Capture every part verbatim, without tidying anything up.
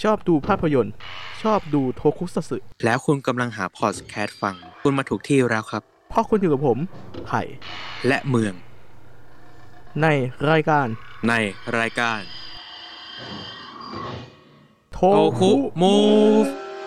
ชอบดูภาพยนตร์ชอบดูโทคุซัตสึแล้วคุณกำลังหาพอดแคสต์ฟังคุณมาถูกที่แล้วครับเพราะคุณอยู่กับผมไผ่และเมืองในรายการในรายการโทคุมูฟ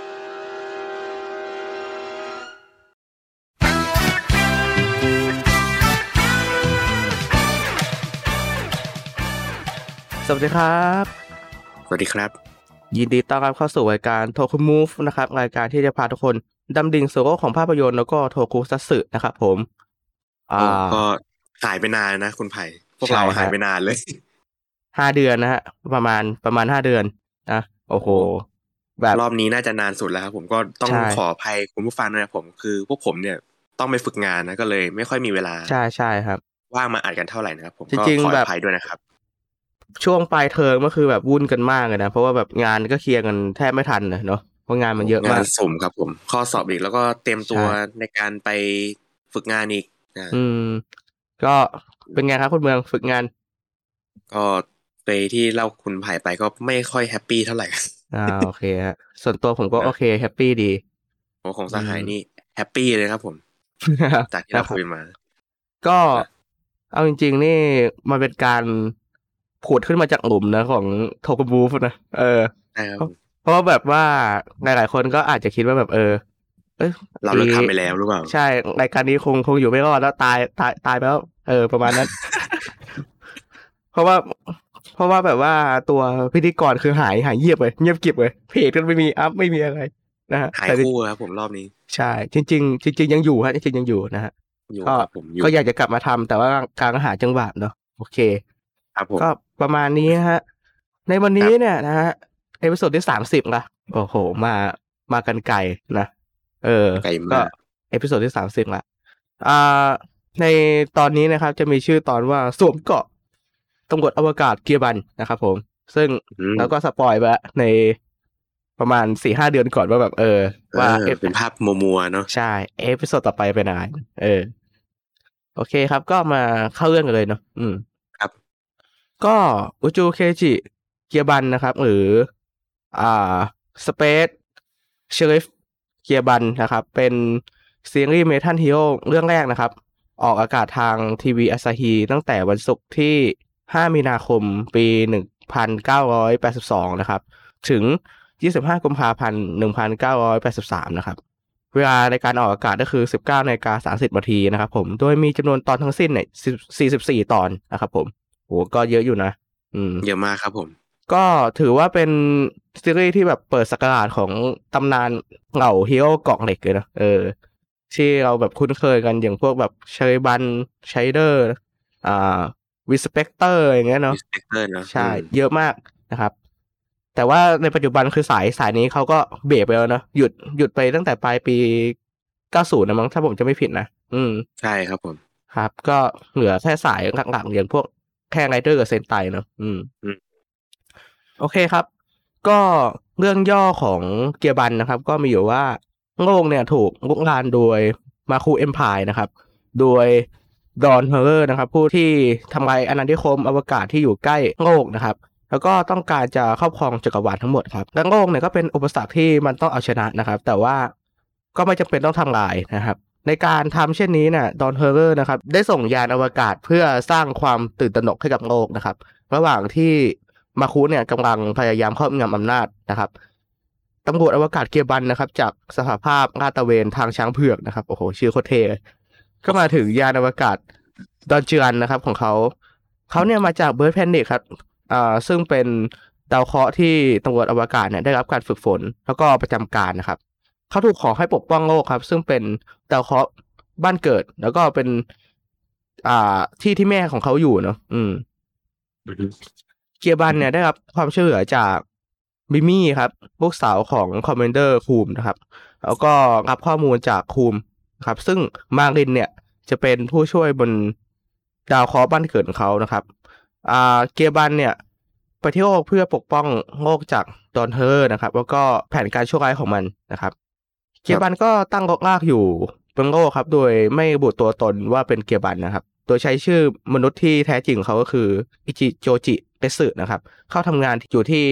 สวัสดีครับสวัสดีครับยินดีต้อนรับเข้าสู่รายการโทคุมูฟนะครับรายการที่จะพาทุกคนดำดิ่งสู่โลกของภาพยนตร์แล้วก็โทคุซัตสึนะครับผมอ่าก็หายไปนานนะคุณไผ่พวกเราหายไปนานเลยห้าเดือนนะฮะประมาณประมาณห้าเดือนนะโอ้โหแบบรอบนี้น่าจะนานสุดแล้วครับผมก็ต้องขออภัยคุณผู้ฟังด้วยนะผมคือพวกผมเนี่ยต้องไปฝึกงานนะก็เลยไม่ค่อยมีเวลาใช่ๆครับว่างมาอัดกันเท่าไหร่นะครับผมก็ขออภัยด้วยนะครับช่วงปลายเทอมก็คือแบบวุ่นกันมากเลยนะเพราะว่าแบบงานก็เคลียร์กันแทบไม่ทันเนาะเพราะงานมันเยอะมากงานสุ่มครับผมข้อสอบอีกแล้วก็เตรียมตัวในการไปฝึกงานอีกอืมก็เป็นไงครับคุณเมืองฝึกงานก็ไปที่เล่าคุณไผ่ไปก็ไม่ค่อยแฮปปี้เท่าไหร่อ่าโอเคฮะส่วนตัวผมก็โอเคแฮปปี้ดีโอ้ของสหายนี่แฮปปี้เลยครับผมจากที่เราคุยมาก็เอาจริงๆนี่มันเป็นการผุดขึ้นมาจากหลุมนะของโทคุบูฟนะเออเพราะว่าแบบว่าหลายๆคนก็อาจจะคิดว่าแบบเออเอ้ยเราเลิกทำไปแล้วหรือเปล่าใช่รายการนี้คงคงอยู่ไม่รอดแล้วตายตายตายไปแล้วเออประมาณนั้น เพราะว่าเพราะว่าแบบว่าตัวพิธีกรคือหายหายเงียบเลยเงียบกริบเลยเพจก็ไม่มีอัพไม่มีอะไรนะฮะหายคู่ครับผมรอบนี้ใช่จริงๆจริงๆยังอยู่ฮะจริงๆยังอยู่นะฮะก็ก็อยากจะกลับมาทำแต่ว่าการหาจังหวะเนาะโอเคครับผมก็ประมาณนี้ฮะในวันนี้เนี่ยนะฮะเอพิโซดที่สามสิบละโอ้โหมามากันไกลนะเออก็เอพิโซดที่สามสิบละอ่าในตอนนี้นะครับจะมีชื่อตอนว่าสวมเกาะตำรวจอวกาศเกียร์บันนะครับผมซึ่งแล้วก็สปอยไปในประมาณ สี่ห้า เดือนก่อนว่าแบบเออว่าเป็นภาพมัวๆเนาะใช่เอพิโซดต่อไปเป็นอะไรเออโอเคครับก็มาเข้าเรื่องกันเลยเนาะอืมครับก็อุจูเคจิเกียร์บันนะครับหรืออ่าสเปซเชริฟเกียร์บันนะครับเป็นซีรีส์เมทัลฮีโร่เรื่องแรกนะครับออกอากาศทางทีวีอาซาฮีตั้งแต่วันศุกร์ที่ห้ามีนาคมปีหนึ่งพันเก้าร้อยแปดสิบสองนะครับถึงยี่สิบห้ากุมภาพันธ์หนึ่งพันเก้าร้อยแปดสิบสามนะครับเวลาในการออกอากาศก็คือ สิบเก้านาฬิกาสามสิบนาทีนะครับผมโดยมีจำนวนตอนทั้งสิ้นเนี่ยสี่สิบสี่ตอนนะครับผมโหก็เยอะอยู่นะอืมเยอะมากครับผมก็ถือว่าเป็นซีรีส์ที่แบบเปิดศักราชของตำนานเหล่าฮีโร่เกาะเหล็กเลยนะเออที่เราแบบคุ้นเคยกันอย่างพวกแบบเชยบันไชเดอร์อ่าวิสเปกเตอร์อย่างเงี้ยเนาะใช่เยอะมากนะครับแต่ว่าในปัจจุบันคือสายสายนี้เขาก็เบรกไปแล้วเนาะหยุดหยุดไปตั้งแต่ปลายปีเก้าสิบนะมั้งถ้าผมจะไม่ผิดนะอืมใช่ครับผมครับก็เหลือแค่สายหลักๆอย่างพวกแค่ไรเดอร์กับเซนไตเนาะอืมโอเคครับก็เรื่องย่อของเกียร์บันนะครับก็มีอยู่ว่าโลกเนี่ยถูกลุกลานโดยมาคูเอ็มไพร์นะครับโดยดอนเฮอร์นะครับผู้ที่ทำลายอาณานิคมอวกาศที่อยู่ใกล้โลกนะครับแล้วก็ต้องการจะครอบครองจักรวาลทั้งหมดครับและโลกเนี่ยก็เป็นอุปสรรคที่มันต้องเอาชนะนะครับแต่ว่าก็ไม่จำเป็นต้องทำลายนะครับในการทำเช่นนี้เนี่ยดอนเฮอร์นะครับได้ส่งยานอวกาศเพื่อสร้างความตื่นตระหนกให้กับโลกนะครับระหว่างที่มาคูเนี่ยกำลังพยายามครอบงำอำนาจนะครับตำรวจอวกาศเกียร์บันนะครับจากสหภาพลาดตระเวนทางช้างเผือกนะครับโอ้โหชื่อโคตรเท่ก็มาถึงยานอวกาศดอนเจือนนะครับของเขาเขาเนี่ยมาจากเบิร์ดแพนนิกครับอ่าซึ่งเป็นดาวเคราะห์ที่ตำรวจอวกาศเนี่ยได้รับการฝึกฝนแล้วก็ประจำการนะครับเขาถูกขอให้ปกป้องโลกครับซึ่งเป็นดาวเคราะห์บ้านเกิดแล้วก็เป็นอ่าที่ที่แม่ของเขาอยู่เนาะอืมเกียร์บันเนี่ยได้รับความช่วยเหลือจากบิมี่ครับลูกสาวของคอมมานเดอร์คูมนะครับแล้วก็รับข้อมูลจากคูมครับซึ่งมารินเนี่ยจะเป็นผู้ช่วยบนดาวเคราะห์บ้านเกิดของเขานะครับอ่าเกียร์บันเนี่ยไปที่โลกเพื่อปกป้องโลกจากดอนเฮอร์นะครับแล้วก็แผนการชั่วร้ายของมันนะครับเกียร์บันก็ตั้งรกรากอยู่บนโลกครับโดยไม่ระบุตัวตนว่าเป็นเกียร์บันนะครับโดยใช้ชื่อมนุษย์ที่แท้จริงเขาก็คืออิจิโจจิเตสึนะครับเข้าทำงานอยู่ที่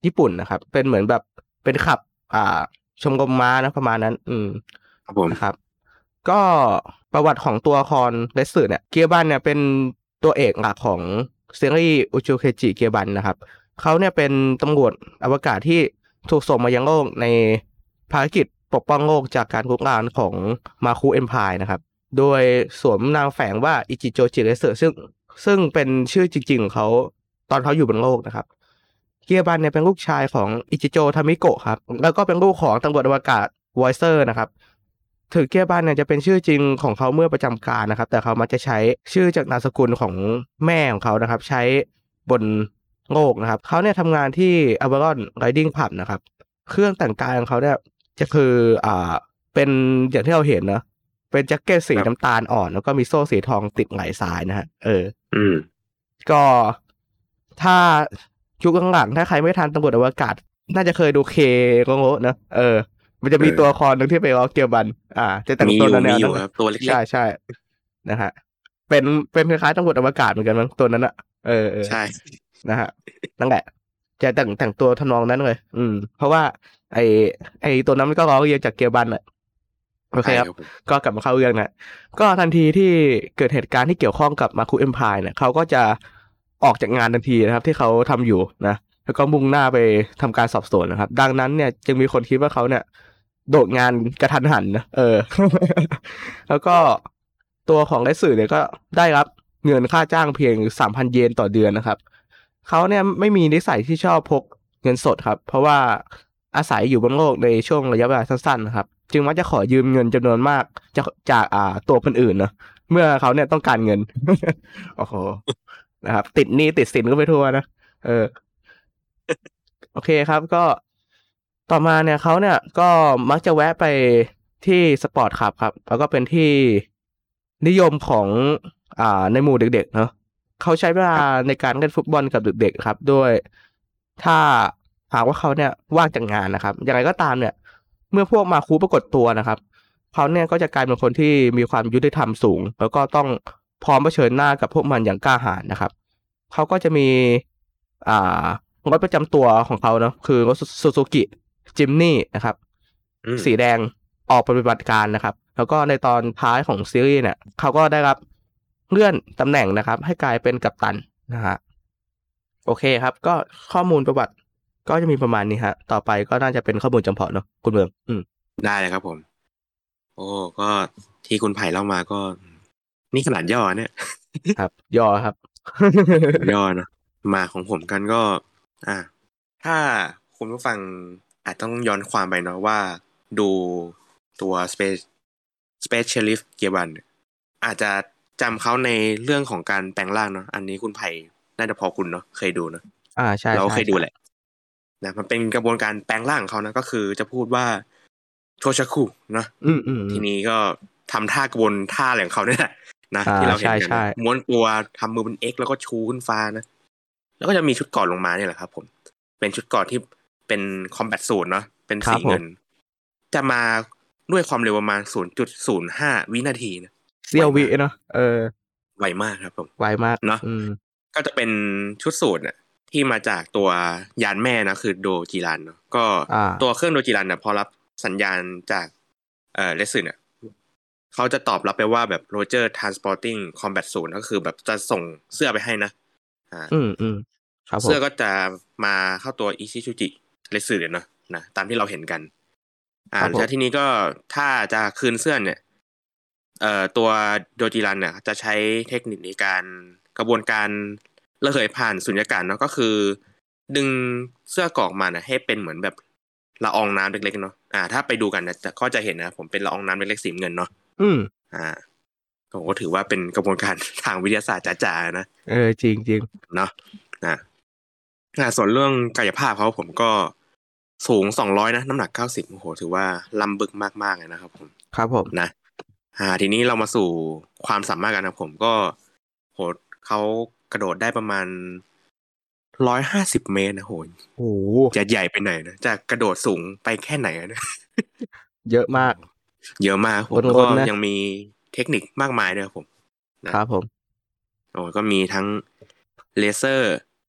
ญี่ปุ่นนะครับเป็นเหมือนแบบเป็นขับอ่าชมรมม้านะประมาณนั้น อืมครับผมนะครับ ก็ประวัติของตัวละครเรสึเนี่ยเกียบันเนี่ยเป็นตัวเอกหลักของซีรีส์อุจูเคจิเกียบันนะครับเขาเนี่ยเป็นตำรวจอวกาศที่ถูกส่งมายังโลกในภารกิจปกป้องโลกจากการรุกรานของมาคุเอ็มพายนะครับโดยสวมนามแฝงว่าอิจิโจจิเรสึซึ่งซึ่งเป็นชื่อจริงๆของเขาตอนเขาอยู่บนโลกนะครับเกียบันเนี่ยเป็นลูกชายของอิจิโจทามิโกะครับแล้วก็เป็นลูกของตำรวจอวกาศวอยเซอร์นะครับถึงเกียบันเนี่ยจะเป็นชื่อจริงของเขาเมื่อประจำการนะครับแต่เขามักจะใช้ชื่อจากนามสกุลของแม่ของเขานะครับใช้บนโลกนะครับเขาเนี่ยทำงานที่ Avalon Riding Pub นะครับเครื่องแต่งกายของเขาเนี่ยจะคืออ่าเป็นอย่างที่เราเห็นนะเป็นแจ็คเก็ตสีน้ำตาลอ่อนแล้วก็มีโซ่สีทองติดไหล่ซ้ายนะฮะเอออืมก็ถ้ายุคหลังๆถ้าใครไม่ทันตำรวจอวกาศน่าจะเคยดูเคโงโงะนะเออมันจะมีตัวละครหนึ่งที่ไปล้อเกียวบันอ่าจะแต่งตัวแนวๆนั้นครับตัวเล็กๆใช่ใช่นะฮะเป็นเป็นคล้ายๆตำรวจอวกาศเหมือนกันมั้งตัวนั้นอะเออเออใช่นะฮะนั่นแหละจะแต่งแต่งตัวทำนองนั้นเลย อืม เพราะว่า ไอไอตัวนั้นมันก็ล้อเลียนจากเกียวบันอะโอเคครับ ก็กลับมาเข้าเรื่องนะก็ทันทีที่เกิดเหตุการณ์ที่เกี่ยวข้องกับมาคุเอ็มพายเนี่ยเขาก็จะออกจากงานทันทีนะครับ ที่เขาทำอยู่นะ แล้วก็มุ่งหน้าไปทำการสอบสวนนะครับ ดังนั้นเนี่ยจึงมีคนคิดว่าเขาเนี่ย โดดงานกระทันหันนะเออ แล้วก็ตัวของไอสื่อเนี่ยก็ได้รับเงินค่าจ้างเพียงสามพันเยนต่อเดือนนะครับเขาเนี่ยไม่มีนิสัยที่ชอบพกเงินสดครับ เพราะว่าอาศัยอยู่บนโลกในช่วงระยะเวลาสั้นๆนะครับ จึงมักจะขอยืมเงินจำนวนมากจากจากอ่าตัวคนอื่นนะเมื่อเขาเนี่ยต้องการเงิน โอ้โหนะครับ ติดหนี้ติดสินก็ไปทั่วนะเออ โอเคครับก็ต่อมาเนี่ยเขาเนี่ยก็มักจะแวะไปที่สปอร์ตคลับครับแล้วก็เป็นที่นิยมของอ่าในหมู่เด็กๆเนาะเขาใช้เวลาในการเล่นฟุตบอลกับเด็กๆครับด้วยถ้าหากว่าเขาเนี่ยว่างจากงานนะครับอย่างไรก็ตามเนี่ยเมื่อพวกมาคูปรากฏตัวนะครับเขาเนี่ยก็จะกลายเป็นคนที่มีความยุติธรรมสูง แล้วก็ต้องพร้อมเผชิญหน้ากับพวกมันอย่างกล้าหาญนะครับเขาก็จะมีอ่ารถประจำตัวของเขาเนาะคือรถซูซูกิจิมนี่นะครับสีแดงออกปฏิบัติการนะครับ แล้วก็ในตอนท้ายของซีรีส์เนี่ยเขาก็ได้รับเลื่อนตำแหน่งนะครับ ให้กลายเป็นกัปตันนะฮะโอเคครับ ก็ข้อมูลประวัติก็จะมีประมาณนี้ฮะ ต่อไปก็น่าจะเป็นข้อมูลจำเพาะเนาะคุณเมืองอืมได้เลยครับผม โอ้ก็ที่คุณไผ่เล่ามาก็ นี่ขนาดย่อเนี่ยครับ ย่อครับย่อเนาะมาของผมกันก็ อ่า ถ้าคุณผู้ฟังอาจต้องย้อนความไปเนาะว่าดูตัว Space Space Sheriff เกียร์บันอาจจะจำเขาในเรื่องของการแปลงร่างเนาะอันนี้คุณไผ่น่าจะพอคุณเนาะเคยดูเนาะอ่าใช่เราเคยดูใช่แหละนะมันเป็นกระบวนการแปลงร่างของเขานะก็คือจะพูดว่าโชชาคุเนาะอืมอืมอืทีมนี้ก็ทำท่ากระบวนท่าอะไรของเขาเนี่ยแหละนะอ่าที่เราเห็นใช่กันใช่นะม้วนตัวทำมือเป็น X แล้วก็ชูขึ้นฟ้านะ แล้วก็จะมีชุดเกราะลงมาเนี่ยแหละครับผม เป็นชุดเกราะที่เป็นคอมแบทสูทเนาะเป็นครับผมสีเงิน จะมาด้วยความเร็วประมาณ ศูนย์จุดศูนย์ห้า วินาทีนะเซียววิเนาะเออไวมากครับผมไวมากเนาะอืมก็จะเป็นชุดสูทเนี่ยที่มาจากตัวยานแม่นะคือโดจิรันเนาะก็อ่าตัวเครื่องโดจิรันเนี่ยพอรับสัญญาณจากเอ่อเลสซึเนี่ยเขาจะตอบรับไปว่าแบบ Roger Transporting Combat Suit ก็คือแบบจะส่งเสื้อไปให้นะอ่าอืมอืมครับผมเสื้อก็จะมาเข้าตัวอิชิชุจิเลสซึเนี่ยเนาะนะตามที่เราเห็นกัน อ่าครับผมแล้วทีนี้ก็ถ้าจะคืนเสื้อเนี่ยเอ่อตัวโดจิรันเนี่ยจะใช้เทคนิคในการกระบวนการระเหยผ่านสุญญากาศเนาะก็คือ ดึงเสื้อกรอกมาเนี่ยให้เป็นเหมือนแบบละอองน้ำเล็กๆเนาะอ่า ถ้าไปดูกันนะก็จะเห็นนะผมเป็นละอองน้ำเล็กๆสีเงินเนาะอืมอ่าผมก็ถือว่าเป็นกระบวนการทางวิทยาศาสตร์จ๋าๆนะเออจริงจริงเนาะนะอ่าส่วนเรื่องกายภาพเขาผมก็สูงสองร้อยนะน้ำหนักเก้าสิบโอ้โหถือว่าล้ำบึกมากๆเลยนะครับผมครับผมนะอ่าทีนี้เรามาสู่ความสามารถกันนะผมก็โหเขากระโดดได้ประมาณร้อยห้าสิบเมตรนะโหโอ้โหจะใหญ่ไปไหนนะจะกระโดดสูงไปแค่ไหนนะเยอะมากเยอะมากผมแล้วก็ยังมีเทคนิคมากมายด้วยครับผมนะครับผมโอ้ก็มีทั้งเลเซอร์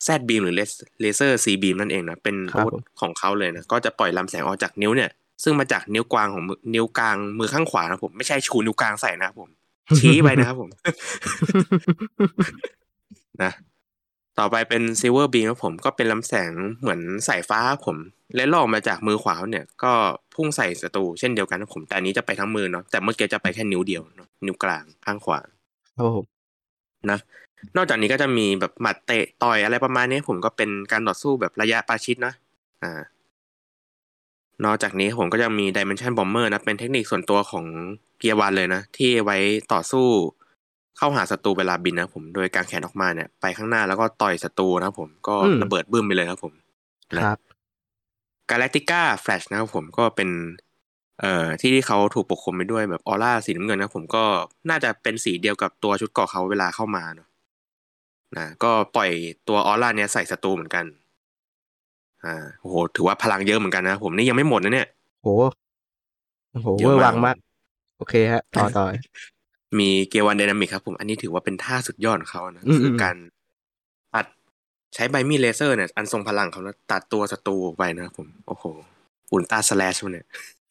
Z beam หรือ laser C beam นั่นเองนะเป็นอาวุธของเขาเลยนะก็จะปล่อยลำแสงออกจากนิ้วเนี่ยซึ่งมาจากนิ้วกลางของนิ้วกลางมือข้างขวานะผมไม่ใช่ชูนิ้วกลางใส่นะครับผมชี้ไปนะครับผม นะต่อไปเป็น Silver Beam ครับผมก็เป็นลำแสงเหมือนสายฟ้าผมและล่อมาจากมือขวาเนี่ยก็พุ่งใส่ศัตรูเช่นเดียวกันครับผมแต่อันนี้จะไปทั้งมือเนาะแต่เมื่อกี้จะไปแค่นิ้วเดียวเนาะนิ้วกลางข้างขวาครับผมนะนอกจากนี้ก็จะมีแบบหมัดเตะต่อยอะไรประมาณนี้ผมก็เป็นการต่อสู้แบบระยะประชิดนะอ่านอกจากนี้ผมก็จะมี Dimension Bomber นะเป็นเทคนิคส่วนตัวของเกียร์วันเลยนะที่ไว้ต่อสู้เข้าหาศัตรูเวลาบินนะผมโดยการแขนออกมาเนี่ยไปข้างหน้าแล้วก็ต่อยศัตรูนะผมก็ระเบิดบึ้มไปเลยครับผมครับ Galactica Flash นะครับผมก็เป็นเอ่อที่ที่เขาถูกปกคลุมไปด้วยแบบออร่าสีน้ำเงินนะผมก็น่าจะเป็นสีเดียวกับตัวชุดเกราะเขาเวลาเข้ามาเนาะนะก็ปล่อยตัวออร่าเนี้ยใส่ศัตรูเหมือนกันอ่าโอ้โหถือว่าพลังเยอะเหมือนกันนะผมนี่ยังไม่หมดนะเนี่ยโหโหเวอร์วังมากโอเคฮะต่อต่อมีเกียร์วันไดนามิกครับผมอันนี้ถือว่าเป็นท่าสุดยอดของเขานะคือการตัดใช้ใบมีดเลเซอร์เนี่ยอันทรงพลังเขานะตัดตัวศัตรูออกไปนะผมโอ้โหอุลตร้าสแลชเนี่ย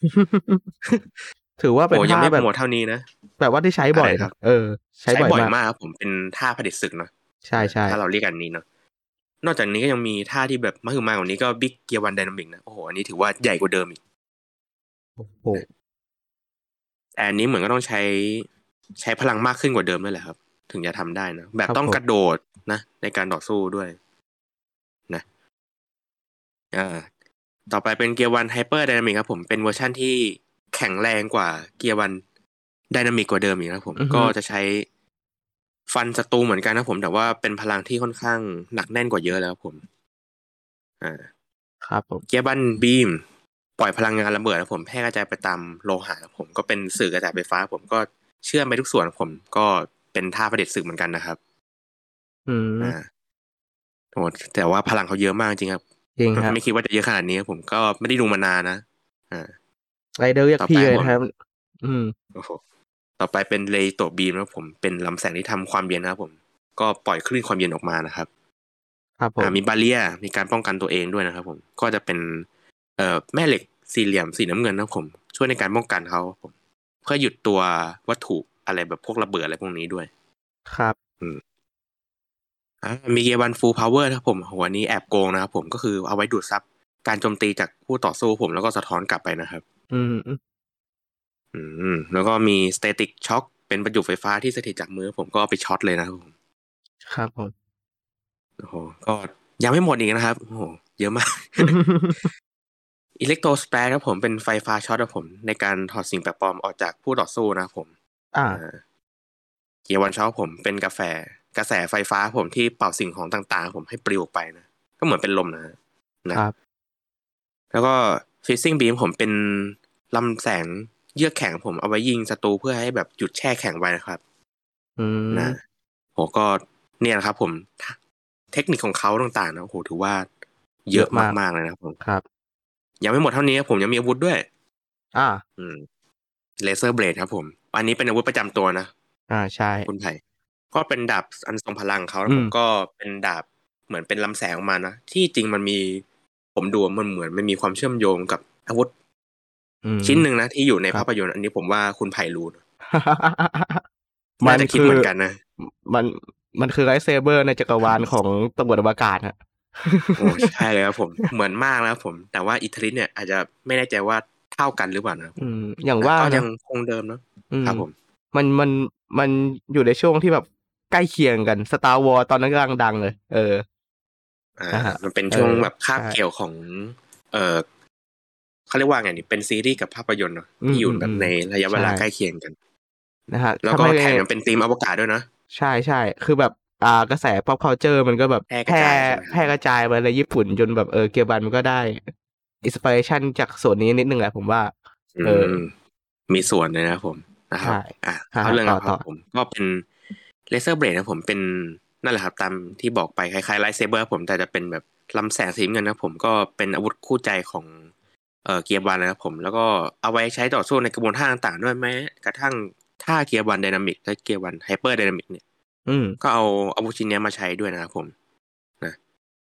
ถือว่าเป็นท่าแบบหมดเท่านี้นะแบบว่าที่ใช้บ่อยครับเออใช้บ่อยมากครับผมเป็นท่าผลิตศึกเนาะใช่ใช่ถ้าเราเรียกกันนี้เนาะนอกจากนี้ก็ยังมีท่าที่แบบมากมายกว่านี้ก็บิ๊กเกียร์วันไดนามิกนะโอ้โหอันนี้ถือว่าใหญ่กว่าเดิมอีกโอ้โหแต่อันนี้เหมือนก็ต้องใช้ใช้พลังมากขึ้นกว่าเดิมด้วยแหละครับถึงจะทำได้นะแบบต้องกระโดดนะในการต่อสู้ด้วยนะอ่าต่อไปเป็นเกียร์วันไฮเปอร์ไดนามิกครับผมเป็นเวอร์ชั่นที่แข็งแรงกว่าเกียร์วันไดนามิกกว่าเดิมอีกครับผมก็จะใช้ฟันศัตรูเหมือนกันนะผมแต่ว่าเป็นพลังที่ค่อนข้างหนักแน่นกว่าเยอะแล้วผมอ่าครับผมเกียร์บันบีมปล่อยพลังงานระเบิดนะผมแพร่กระจายไปตามโลหะผมก็เป็นสื่อกระจายไฟฟ้าผมก็เชื่อมไปทุกส่วนผมก็เป็นท่าประดิษฐ์ศึกเหมือนกันนะครับอืมอ่าโหแต่ว่าพลังเขาเยอะมากจริงครับจริงครับไม่คิดว่าจะเยอะขนาดนี้ผมก็ไม่ได้ดูมานานนะอ่าไรเดอร์เรียกพี่เลยครับอืมโอ้โหต่อไปเป็นเลโตบีมนะผมเป็นลำแสงที่ทำความเย็นนะครับผมก็ปล่อยคลื่นความเย็นออกมานะครับครับผมอ่ามีบาเรียมีการป้องกันตัวเองด้วยนะครับผมก็จะเป็นเอ่อแม่เหล็กสี่เหลี่ยมสีน้ำเงินนะครับผมช่วยในการป้องกันเขาผมเพื่อหยุดตัววัตถุอะไรแบบพวกระเบิดอะไรพวกนี้ด้วยครับอืมอ่ามีเกียร์วันฟูลพาวเวอร์นะครับผมหัวนี้แอบโกงนะครับผมก็คือเอาไว้ดูดซับการโจมตีจากผู้ต่อสู้ผมแล้วก็สะท้อนกลับไปนะครับอืมอืมแล้วก็มีสเตติกช็อคเป็นประจุไฟฟ้าที่สถิตจากมือผมก็เอาไปช็อตเลยนะครับผมครับผมโอ้โหก็ยังไม่หมดอีกนะครับโอ้โหเยอะมาก อิเล็กโทรสเปรครับผมเป็นไฟฟ้าช็อตครับผมในการถอดสิ่งแปลกปลอมออกจากผู้ต่อสู้นะครับผมอ่าเกียร์วันช็อตผมเป็นกาแฟกระแสไฟฟ้าผมที่เป่าสิ่งของต่างๆผมให้ปลิวออกไปนะก็เหมือนเป็นลมนะนะครับแล้วก็ฟิซซิ่งบีมผมเป็นลำแสงเยือกแข็งผมเอาไว้ยิงศัตรูเพื่อให้แบบหยุดแช่แข็งไว้นะครับอืมนะโหก็เนี่ยนะครับผมเทคนิคของเขาต่างๆนะโหถือว่าเยอะมากๆเลยนะครับผมครับยังไม่หมดเท่านี้ผมยังมีอาวุธด้วยอ่าอืมเลเซอร์เบลดครับผมอันนี้เป็นอาวุธประจำตัวนะอ่าใช่คุณไผ่ก็เป็นดาบอันทรงพลังเขาแล้วผมก็เป็นดาบเหมือนเป็นลำแสงออกมานะที่จริงมันมีผมดูมันเหมือนมันมีความเชื่อมโยงกับอาวุธชิ้นหนึ่งนะที่อยู่ในภาพยนตร์อันนี้ผมว่าคุณไผ่รู้น่าจะคิดเหมือนกันนะมันมันคือไรเซเบอร์ในจักรวาลของตำรวจอวกาศฮะโอ้ใช่เลยครับผมเหมือนมากแล้วผมแต่ว่าอิทธิฤทธิ์เนี่ยอาจจะไม่แน่ใจว่าเท่ากันหรือเปล่านะอืมอย่างว่าก็ยังคงเดิมเนาะครับผมมันมันมันอยู่ในช่วงที่แบบใกล้เคียงกัน Star Wars ตอนนั้นกำลังดังเลยเอออ่ามันเป็นช่วงแบบคาบเกี่ยวของเออเขาเรียกว่าไงนี่เป็นซีรีส์กับภาพยนตร์เนาะที่อยู่แบบในระยะเวลาใกล้เคียงกันนะฮะแล้วก็แถมยังเป็นธีมอวกาศด้วยนะใช่ใช่คือแบบอ่ากระแส pop culture มันก็แบบแพร่แพร่กระจายมาในญี่ปุ่นจนแบบเออเกียร์บันมันก็ได้อินสปิเรชันจากส่วนนี้นิดนึงแหละผมว่าเออมีส่วนเลยนะผมนะครับอ่ะเอาเรื่องครับผมก็เป็นเลเซอร์เบลดนะผมเป็นนั่นแหละครับตามที่บอกไปคล้ายๆไลท์เซเบอร์ผมแต่จะเป็นแบบลำแสงสีเงินนะผมก็เป็นอาวุธคู่ใจของเอ่อเกียร์บันนะครับผมแล้วก็เอาไว้ใช้ต่อสู้ในกระบวนท่าต่างๆด้วยแม้กระทั่งท่าเกียร์บันไดนามิกและเกียร์บันไฮเปอร์ไดนามิกเนี่ยก็เอาอาวุธชิ้นนี้มาใช้ด้วยนะครับผมนะ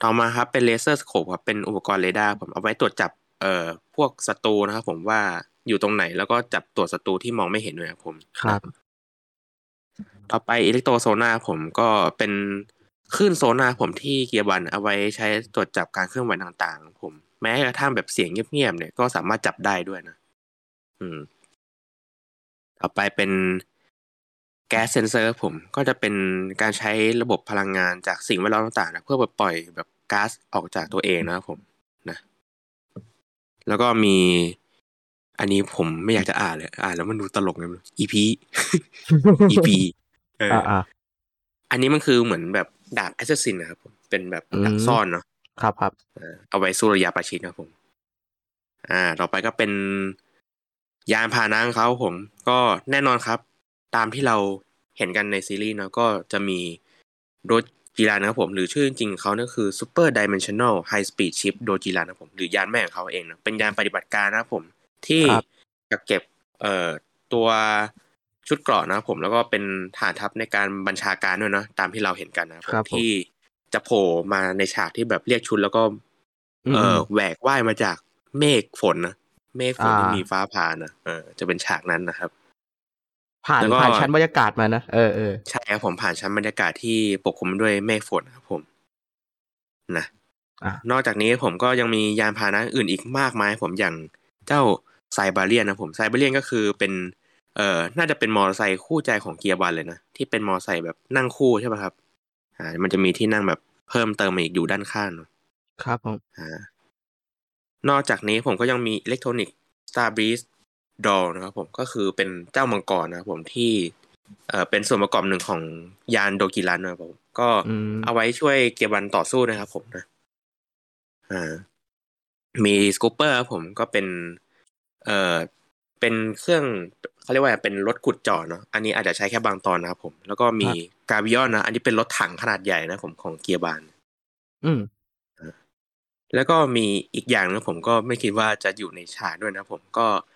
ต่อมาครับเป็นเลเซอร์สโคปครับเป็นอุปกรณ์เรดาร์ผมเอาไว้ตรวจจับเอ่อพวกศัตรูนะครับผมว่าอยู่ตรงไหนแล้วก็จับตัวศัตรูที่มองไม่เห็นด้วยครับผมครับต่อไปอิเล็กโทรโซนาผมก็เป็นคลื่นโซนาผมที่เกียร์บันเอาไว้ใช้ตรวจจับการเคลื่อนไหวต่างๆผมแม้กระทั่งแบบเสียงเงียบๆเนี่ยก็สามารถจับได้ด้วยนะอืมต่อไปเป็นแก๊สเซนเซอร์ผมก็จะเป็นการใช้ระบบพลังงานจากสิ่งแวดล้อมต่างๆนะเพื่อปล่อยแบบก๊าซออกจากตัวเองนะครับผมนะแล้วก็มีอันนี้ผมไม่อยากจะอ่านเลยอ่านแล้วมันดูตลกเลย อี พี อี พี เอออ่าอันนี้มันคือเหมือนแบบดาบแอสซัสซินนะครับผมเป็นแบบอืมดักซ่อนเนาะครับครับเออเอาไว้สู้ระยะประชิดนะครับผม อ่า ต่อไปก็เป็นยานพาหนะของเขาผม ก็แน่นอนครับ ตามที่เราเห็นกันในซีรีส์เนาะก็จะมีโดจิรันนะครับผม หรือชื่อจริงๆเขาเนี่ยคือ Super Dimensional High Speed Ship โดจิรันนะครับผม หรือยานแม่ของเขาเองนะเป็นยานปฏิบัติการนะครับผม ที่ครับจะเก็บเอ่อตัวชุดเกราะนะครับผมแล้วก็เป็นฐานทัพในการบัญชาการด้วยนะตามที่เราเห็นกันนะครับผครัมบผมที่จะโผล่มาในฉากที่แบบเรียกชุดแล้วก็อืมเอ่ออืมแหวกว่ายมาจากเมฆฝนนะเมฆฝนอ่าที่มีฟ้าผ่านะเออจะเป็นฉากนั้นนะครับผ่านแล้วก็ผ่านชั้นบรรยากาศมานะเออเออใช่ครับผมผ่านชั้นบรรยากาศที่ปกคลุมด้วยเมฆฝนครับผมนะอ่ะนอกจากนี้ผมก็ยังมียานพาหนะอื่นอีกมากมายผมอย่างเจ้าไซบาเรียนนะผมไซบาเรียนก็คือเป็นเอ่อน่าจะเป็นมอเตอร์ไซค์คู่ใจของเกียร์บันเลยนะที่เป็นมอเตอร์ไซค์แบบนั่งคู่ใช่ป่ะครับอ่ามันจะมีที่นั่งแบบเพิ่มเติมมาอีกอยู่ด้านข้างเนาะครับผมอ่านอกจากนี้ผมก็ยังมีอิเล็กทรอนิกส์ Star Breeze Doll นะครับผมก็คือเป็นเจ้ามังกรนะครับผมที่เอ่อเป็นส่วนประกอบหนึ่งของยานโดกิรันนะครับผมก็อืมเอาไว้ช่วยเกียร์บันต่อสู้นะครับผมนะอ่ามีสกูปเปอร์ครับผมก็เป็นเอ่อเป็นเครื่องเขาเรียกว่าเป็นรถขุดเจาะเนาะอันนี้อาจจะใช้แค่บางตอนนะครับผมแล้วก็มีกาวิออนนะอันนี้เป็นรถถังขนาดใหญ่นะผมของเกียร์บันอืมแล้วก็มีอีกอย่างนึงผมก็ไม่คิดว่าจะอยู่ในฉากด้วยนะผมก็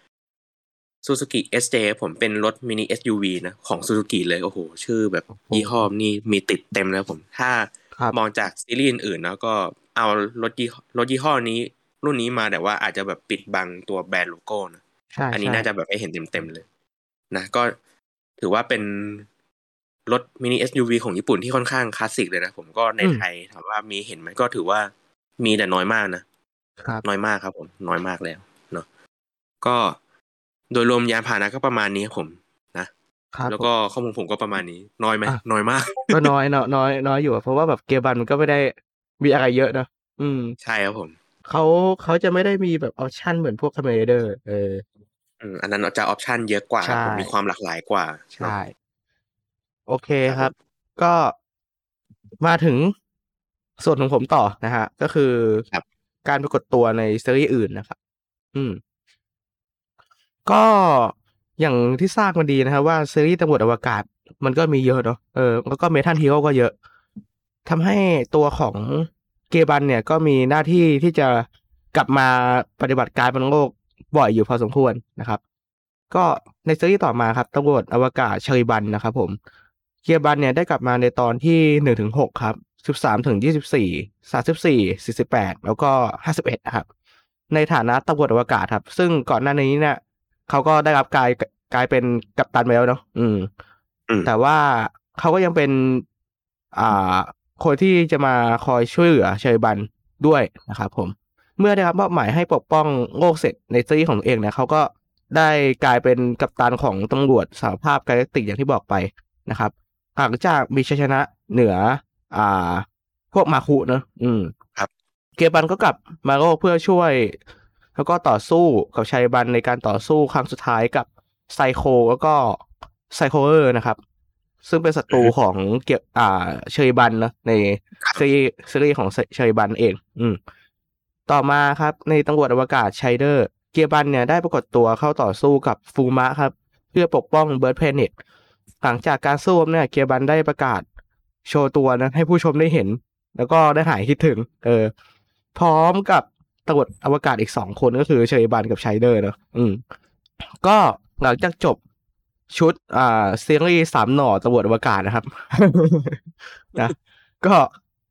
Suzuki เอส เจ ผมเป็นรถมินิ เอส ยู วี นะของ Suzuki เลยโอ้โหชื่อแบบโอ้โหยี่ห้อนี่มีติดเต็มแล้วผมถ้าครับมองจากซีรีส์อื่นๆแล้วก็เอารถยี่รถยี่ห้อนี้รุ่นนี้มาแต่ว่าอาจจะแบบปิดบังตัวแบรนด์โลโก้นะใช่อันนี้ใช่น่าจะแบบให้เห็นเต็มๆเลยนะก็ถือว่าเป็นรถมินิ เอส ยู วี ของญี่ปุ่นที่ค่อนข้างคลาสสิกเลยนะผมก็ในอืมไทยถามว่ามีเห็นไหมก็ถือว่ามีแต่น้อยมากนะครับ น้อยมากครับผมน้อยมากแล้วเนาะก็โดยรวมยานพาหนะก็ประมาณนี้ครับผมนะครับ แล้วก็ข้อมูลผมก็ประมาณนี้น้อยไหมอ่ะน้อยมากก็น้อยเนาะน้อยน้อยอยู่อะเพราะว่าแบบเกียร์บันมันก็ไม่ได้มีอะไรเยอะเนอะอืมใช่ครับผมเขาเขาจะไม่ได้มีแบบออปชั่นเหมือนพวกคาเมเดอร์เอออืมอันนั้นจะออปชันเยอะกว่าครับผมใช่มีความหลากหลายกว่าเนาะใช่ โอเคครับครับ ก็มาถึงส่วนของผมต่อนะฮะ ก็คือครับการปรากฏตัวในซีรีส์อื่นนะครับ อืม ก็อย่างที่ทราบกันดีนะครับว่าซีรีส์ตำรวจอวกาศมันก็มีเยอะเนาะเออแล้วก็เมทัลฮีโร่ก็เยอะทำให้ตัวของเกบันเนี่ยก็มีหน้าที่ที่จะกลับมาปฏิบัติการบนโลกบ่อยอยู่พอสมควรนะครับ ก็ในซีรีส์ต่อมาครับตำรวจอวกาศเชริบันนะครับผมเกียร์บันเนี่ยได้กลับมาในตอนที่หนึ่งถึงหกครับสิบสามถึงยี่สิบสี่สามสิบสี่สี่สิบแปดแล้วก็ห้าสิบเอ็ดนะครับในฐานะตำรวจอวกาศครับซึ่งก่อนหน้านี้เนี่ยเขาก็ได้รับกลายกลายเป็นกัปตันไปแล้วเนาะอืมอืมแต่ว่าเขาก็ยังเป็นอ่าคนที่จะมาคอยช่วยเหลือเชริบันด้วยนะครับผมเมื่อได้รับมอบหมายให้ปกป้องโลกเสร็จในซีรีส์ของตัวเองเนี่ยเขาก็ได้กลายเป็นกัปตันของตำรวจสหภาพกาแล็กติกอย่างที่บอกไปนะครับหลังจากมีชัยชนะเหนืออ่าพวกมาคุเนอะอืมครับเกียร์บันก็กลับมาโลกเพื่อช่วย แล้วก็ต่อสู้กับชัยบันในการต่อสู้ครั้งสุดท้ายกับไซโคแล้วก็ไซโคเออร์นะครับ ซึ่งเป็นศัตรูของเกียร์อ่าเชยบันนะในซีรีส์ซีรีส์ของเชยบันเอง อืม ต่อมาครับในตำรวจอวกาศไชเดอร์เกียร์บันเนี่ยได้ปรากฏตัวเข้าต่อสู้กับฟูมะครับ เพื่อปกป้องเบิร์ดเพเน็ตหลังจากการสู้เนี่ยเกียร์บันได้ประกาศโชว์ตัวนะให้ผู้ชมได้เห็น แล้วก็ได้หายคิดถึง เออ พร้อมกับตำรวจอวกาศอีกสองคนก็คือเชยบันกับไชเดอร์เนอะอืม ก็หลังจากจบชุดอ่าซีรีส์สามหน่อตำรวจอวกาศนะครับ นะก็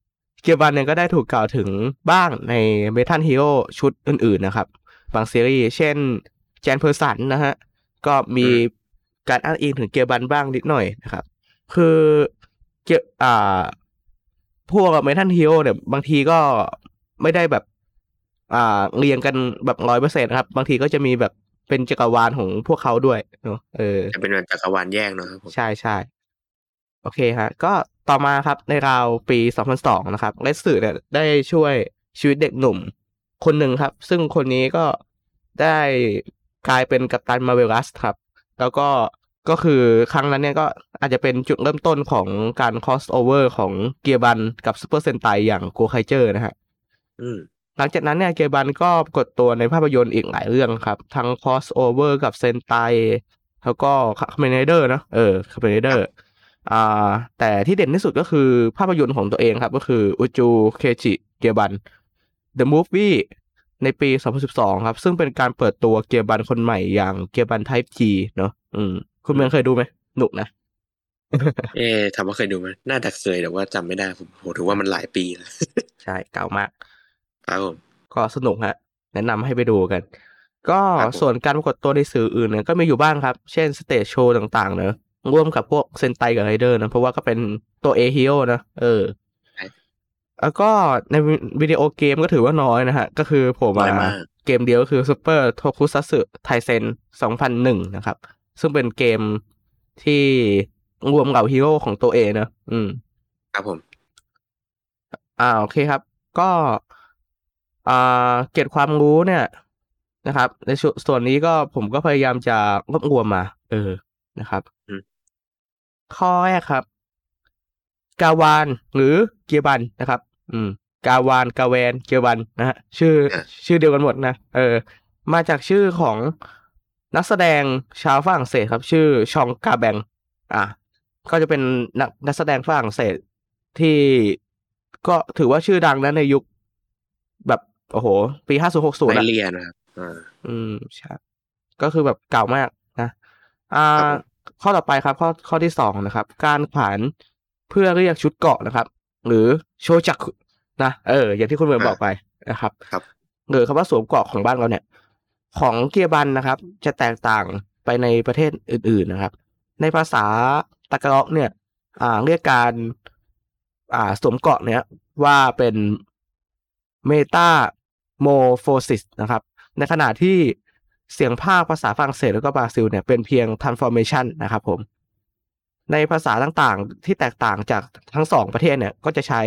เกียร์บันเนี่ยก็ได้ถูกกล่าวถึงบ้างในเมทัลฮีโร่ชุดอื่นๆนะครับบางซีรีส์เช่นแจนเพอร์สันนะฮะก็มีการอ้างอิงถึงเกียร์บันบ้างนิดหน่อยนะครับคือเกียร์อ่าพวกเมทัลฮีโร่เนี่ยบางทีก็ไม่ได้แบบอ่าเรียงกันแบบร้อยเปอร์เซ็นต์ครับบางทีก็จะมีแบบเป็นจักรวาลของพวกเขาด้วยเนาะเออจะเป็นแบบจักรวาลแยกเนาะครับผมใช่ใช่โอเคฮะก็ต่อมาครับในราวปีสองพันสองนะครับเลสสื่อเนี่ยได้ช่วยชีวิตเด็กหนุ่มคนหนึ่งครับซึ่งคนนี้ก็ได้กลายเป็นกัปตันมาร์เวลัสครับแล้วก็ก็คือครั้งนั้นเนี่ยก็อาจจะเป็นจุดเริ่มต้นของการ crossover ของเกียร์บันกับซูเปอร์เซนไตอย่างโกไคเจอร์นะฮะอืมหลังจากนั้นเนี่ยเกียร์บันก็ปรากฏตัวในภาพยนตร์อีกหลายเรื่องครับทั้ง crossover กับเซนไตแล้วก็คาเมนไรเดอร์นะเออคาเมนไรเดอร์อ่าแต่ที่เด่นที่สุดก็คือภาพยนตร์ของตัวเองครับก็คืออุจูเคจิเกียร์บัน The Movie ในปีสองพันสิบสองครับซึ่งเป็นการเปิดตัวเกียร์บันคนใหม่อย่างเกียร์บัน Type G เนาะอืมคุณเมืองเคยดูไหมหนุกนะเอ๊ะถามว่าเคยดูไหมน่าจะเคยแต่ว่าจำไม่ได้ผมโหถือว่ามันหลายปีแล้วใช่เก่ามากครับผมก็สนุกฮะแนะนำให้ไปดูกัน ก็ครับผมส่วนการปรากฏตัวในสื่ออื่นเนี่ยก็มีอยู่บ้างครับ เช่นสเตจโชว์ต่างๆเนอะร่วมกับพวกเซนไตกับไรเดอร์นะเพราะว่าก็เป็นตัวเอฮีโร่นะเออใช่แล้วก็ในวิดีโอเกมก็ถือว่าน้อยนะฮะ ก็คือผมน้อยมามากเกมเดียวก็คือ Super Tokusatsu Taisen สองพันหนึ่งนะครับ ซึ่งเป็นเกมที่รวมเหล่าฮีโร่ของตัวเองนะอืมครับผมอ่าโอเคครับ ก็อ่าเก็บความรู้เนี่ยนะครับในส่วนส่วนนี้ก็ผมก็พยายามจะรวบรวมมา เออนะครับอืมข้อแรกครับ กาวานหรือเกียร์บันนะครับ อืม กาวานกาแวนเกียร์บันนะฮะชื่ออ่ะชื่อเดียวกันหมดนะเออมาจากชื่อของนักแสดงชาวฝรั่งเศสครับ ชื่อชองกาแบงอ่ะก็จะเป็นนักนักแสดงฝรั่งเศสที่ก็ถือว่าชื่อดังนะในยุคแบบโอ้โหปีห้าศูนย์หกศูนไล่ย์อ่ะเลียนะครับอ่าอืมใช่ก็คือแบบเก่ามากนะอ่าครับผมข้อต่อไปครับข้อข้อที่สองนะครับ การขวานเพื่อเรียกชุดเกราะนะครับ หรือโชจักนะเอออย่างที่คุณเมืองอ่าบอกไปนะครับครับหรือคำว่าสวมเกราะของบ้านเราเนี่ย ของเกียร์บันนะครับ จะแตกต่างไปในประเทศอื่นๆนะครับ ในภาษาตะกร็อกเนี่ย อ่าเรียกการอ่าสวมเกราะเนี่ยว่าเป็นเมตาโมโฟซิสนะครับ ในขณะที่เสียงภาคภาษาฝรั่งเศสแล้วก็บราซิลเนี่ยเป็นเพียง transformation นะครับผม ในภาษาต่างๆที่แตกต่างจากทั้งสองประเทศเนี่ยก็จะใช้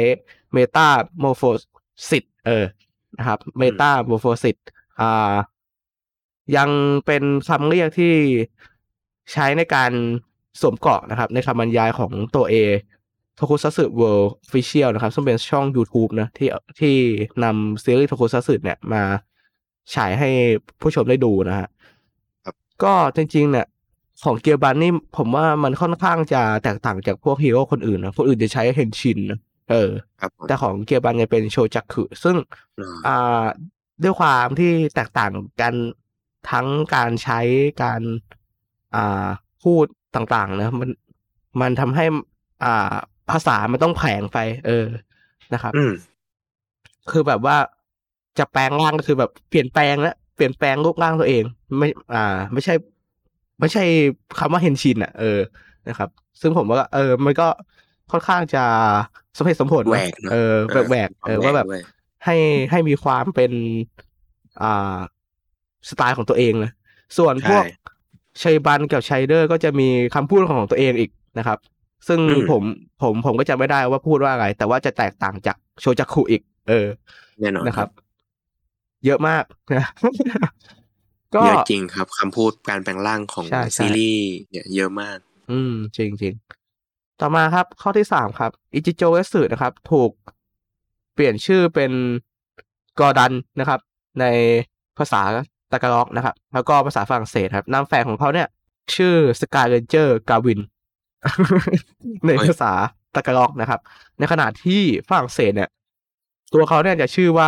metamorphosis เออนะครับอืม metamorphosis อ่ายังเป็นคำเรียกที่ใช้ในการสวมเกราะนะครับในคำบรรยายของตัว A Tokusatsu World Official นะครับซึ่งเป็นช่อง YouTube นะที่ที่นำซีรีส์ Tokusatsu เนี่ยมาฉายให้ผู้ชมได้ดูนะฮะครับก็จริงๆเนี่ยของเกียร์บันนี่ผมว่ามันค่อนข้างจะแตกต่างจากพวกฮีโร่คนอื่นนะคนอื่นจะใช้เฮนชินนะเออครับผมแต่ของเกียร์บันจะเป็นโชจักคุซึ่งอ่าอ่าด้วยความที่แตกต่างกันทั้งการใช้การอ่าพูดต่างๆนะมันมันทำให้อ่าภาษามันต้องแผลงไป เออนะครับอืมคือแบบว่าจะแปลงร่างก็คือแบบเปลี่ยนแปลงแล้วเปลี่ยนแปลงรูปร่างตัวเองไม่อ่าไม่ใช่ ไม่ใช่คำว่าเฮนชินอ่ะเออนะครับ ซึ่งผมว่าเออมันก็ค่อนข้างจะสมเหตุสมผลแหวนะกเนาะเอออ่าแหวกมีความแหวๆเออว่าแบบกด้วยให้ให้มีความเป็นอ่าสไตล์ของตัวเองนะส่วนพใช่วกชัยบันกับชัยเดอร์ก็จะมีคำพูดของตัวเองอีกนะครับ ซึ่งอืมผมผมผมก็จำไม่ได้ว่าพูดว่าอะไร แต่ว่าจะแตกต่างจากโชจักคุอีก เออแน่นอนนะครับครับเยอะมากนะ ก็เยอะจริงครับคำพูดการแปลงร่างของใช่ใช่ซีรีส์เนี่ยเยอะมากอืมจริงจริงต่อมาครับ ข้อที่สามครับอิจิโจเอสึนะครับ ถูกเปลี่ยนชื่อเป็นกอร์ดันนะครับ ในภาษาตากาล็อกนะครับ แล้วก็ภาษาฝรั่งเศสครับนามแฝงของเขาเนี่ย ชื่อสกายเรนเจอร์กาวิน ในเฮ้ยภาษาตากาล็อกนะครับ ในขณะที่ฝรั่งเศสเนี่ย ตัวเขาเนี่ยจะชื่อว่า